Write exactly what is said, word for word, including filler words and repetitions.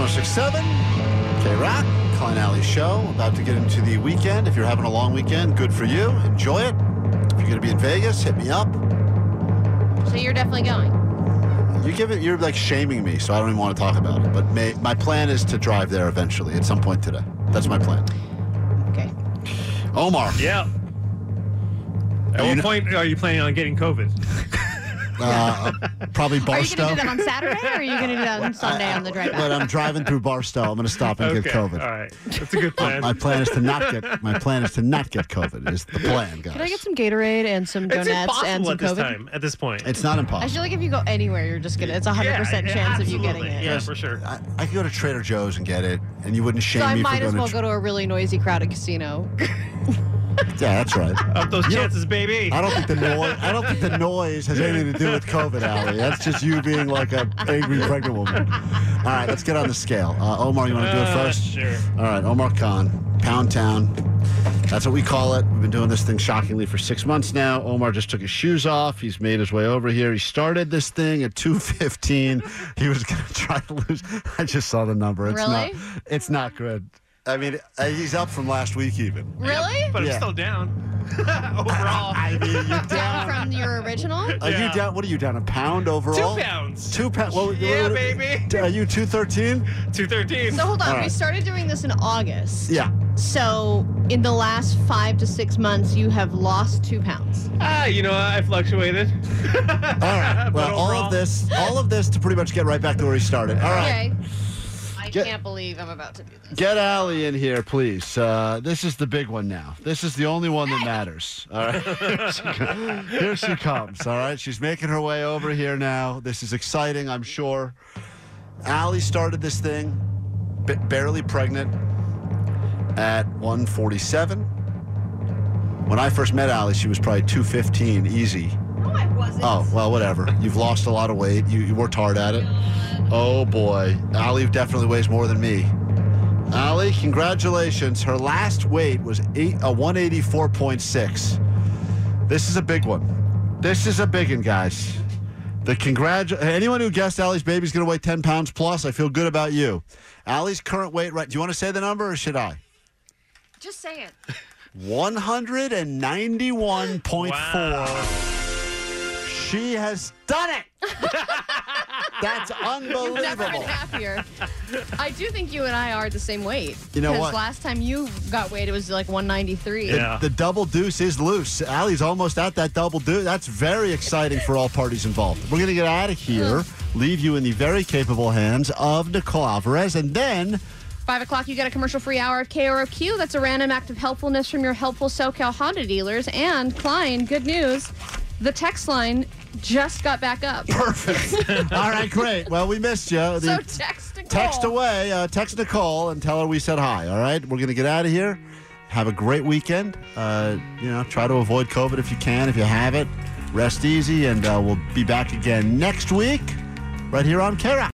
oh six point seven, K-Rock, Klein Alley Show. About to get into the weekend. If you're having a long weekend, good for you. Enjoy it. If you're going to be in Vegas, hit me up. So you're definitely going? You give it. You're like shaming me, so I don't even want to talk about it. But may, my plan is to drive there eventually at some point today. That's my plan. Okay. Omar. Yeah. At Are what you point are you planning on getting COVID? Uh, probably Are you Barstow. going to do that on Saturday, or are you going to do that on Sunday on the drive But back? I'm driving through Barstow. I'm going to stop and Okay. get COVID. All right. That's a good plan. My plan is to not get. My plan is to not get COVID. Is the plan, guys? Can I get some Gatorade and some it's donuts impossible and some at this COVID? time. At this point. It's not I impossible. feel like if you go anywhere, you're just gonna. It's a hundred percent Yeah, chance of you getting absolutely. it. Yeah, for sure. I, I could go to Trader Joe's and get it, and you wouldn't shame So I me might for as going well to. go to a really noisy, crowded casino. Yeah, that's right. Up those You know, chances, baby. I don't think the noise. I don't think the noise has anything to do with COVID, Allie. That's just you being like an angry pregnant woman. All right, let's get on the scale. Uh, Omar, you want to do it Uh, first? Sure. All right, Omar Khan, Pound Town. That's what we call it. We've been doing this thing shockingly for six months now. Omar just took his shoes off. He's made his way over here. He started this thing at two fifteen. He was going to try to lose. I just saw the number. It's Really? not. It's not good. I mean, uh, he's up from last week even. Really? But Yeah. I'm still down. Overall. I mean, you're Down down. from your original? Are you Yeah. down? What are you down? A pound overall? Two pounds. Two pounds. Well, Yeah, what- baby. Are you two thirteen? two thirteen. So hold on, All we right. started doing this in August. Yeah. So in the last five to six months, you have lost two pounds. Ah, you know, I fluctuated. All right. But Well, all overall- of this, all of this to pretty much get right back to where he started. All right. Okay. I Get- can't believe I'm about to do this. Get Allie in here, please. Uh, this is the big one now. This is the only one that matters. All right. Here she, co- here she comes. All right. She's making her way over here now. This is exciting, I'm sure. Allie started this thing, b- barely pregnant, at one forty-seven. When I first met Allie, she was probably two fifteen, easy. No, I wasn't. Oh, well, whatever. You've lost a lot of weight. You, you worked hard at it. Oh, boy. Allie definitely weighs more than me. Allie, congratulations. Her last weight was eight, uh, one eighty-four point six. This is a big one. This is a big one, guys. The congratu- Anyone who guessed Allie's baby's going to weigh ten pounds plus, I feel good about you. Allie's current weight, right? Do you want to say the number or should I? Just say it. one ninety-one point four. Wow. She has done it. That's Never been unbelievable. happier. I do think you and I are the same weight. You know Because what? last time you got weighed, it was like one ninety-three. Yeah. The double deuce is loose. Allie's almost at that double deuce. That's very exciting for all parties involved. We're going to get out of here, leave you in the very capable hands of Nicole Alvarez, and then Five o'clock, you get a commercial-free hour of K R O Q. That's a random act of helpfulness from your helpful SoCal Honda dealers. And Klein, good news, the text line just got back up. perfect. All right, great. Well, we missed you. So The- text Nicole. text away. Uh, text Nicole and tell her we said hi. All right, we're going to get out of here. Have a great weekend. Uh, you know, try to avoid COVID if you can. If you have it, rest easy, and uh, we'll be back again next week right here on K-Rock.